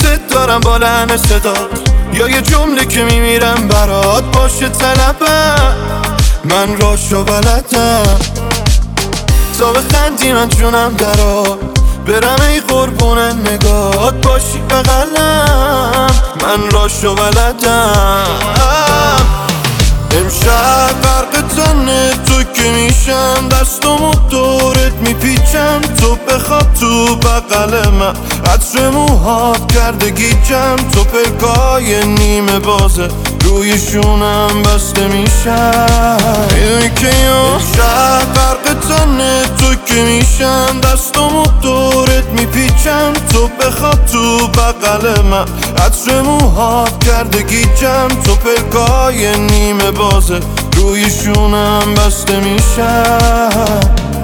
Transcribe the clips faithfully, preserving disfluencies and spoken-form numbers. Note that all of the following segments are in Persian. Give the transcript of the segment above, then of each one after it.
دوست دارم با لحن صدا، یا یه جمله که میمیرم برات باشه طلبم. من راشو بلدم تا بخندی من جونم درات، برم ای قربون نگات باشی بغلم. من راشو بلدم امشب غرق تنه تو که میشم، دستمو دورت میپیچم تو بخواب تو بغل من. عطر موهات کرده گیجم، تو پلکای نیمه بازه روی شونم بسته میشم. میدونی که امشب غرق تنه تو که میشم، دستمو دورت میپیچم تو بخواب تو بغل من. عطر موهات کرده گیجم، تو پلکای نیمه بازه روی شونم بسته میشم.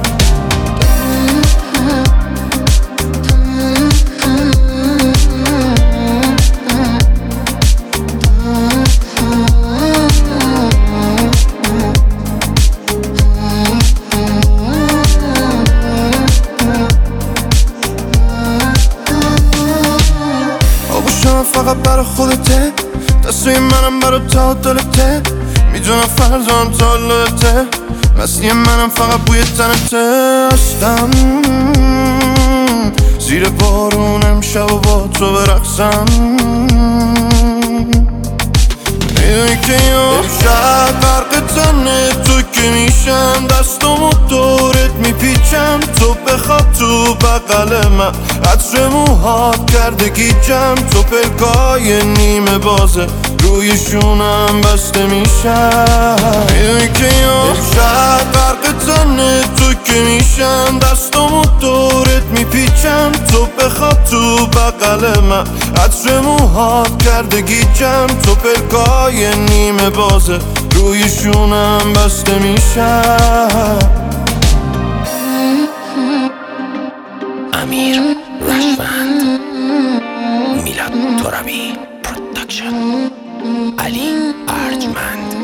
آبوشم فقط برا خودته، دستوی منم برا تا دلته، میدونم فرزان تا لته، مستی منم فقط بوی تنته. هستم زیر بارونم شب و با تو برقصم. میدونی که امشب غرق تنه تو که میشم، دستمو دورت میپیچم تو بخواب تو بغل من. عطر موهات کرده گیجم، تو پلکای نیمه بازه روی شونم بسته میشم. میدونی که امشب غرق تنه تو که میشم، دستمو دورت میپیچم تو بخواب تو بغل من. عطر موهات کرده گیجم، تو پلکای نیمه بازه روی شونم بسته میشم. امیر رشوند، میلاد ترابی پروداکشن، علی ارجمند.